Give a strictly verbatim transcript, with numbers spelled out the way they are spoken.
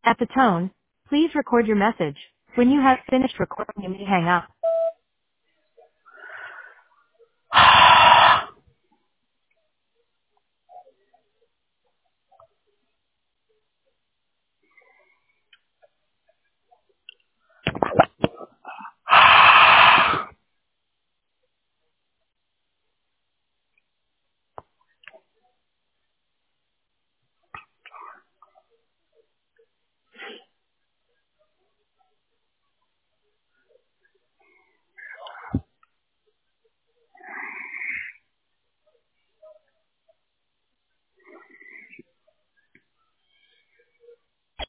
At the tone, please record your message. When you have finished recording, you may hang up.